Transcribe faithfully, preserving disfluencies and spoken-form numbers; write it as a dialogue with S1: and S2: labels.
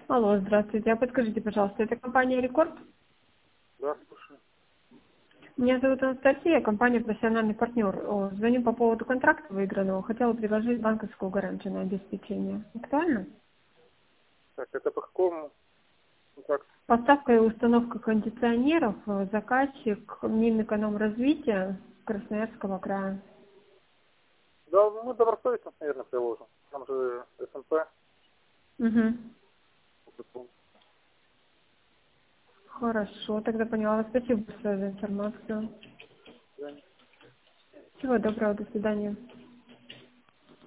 S1: Алло, здравствуйте. А подскажите, пожалуйста, это компания «Рекорд»?
S2: Да, слушаю.
S1: Меня зовут Анастасия, компания «Профессиональный партнер». О, звоню по поводу контракта выигранного. Хотела предложить банковскую гарантию на обеспечение. Актуально?
S2: Так, это по какому контракту?
S1: Поставка и установка кондиционеров, э, заказчик Минэкономразвития Красноярского края.
S2: Да, мы добросовестно, наверное, приложим. Там же СМП.
S1: Угу. Хорошо, тогда поняла. Спасибо большое за информацию. Всего доброго, до свидания.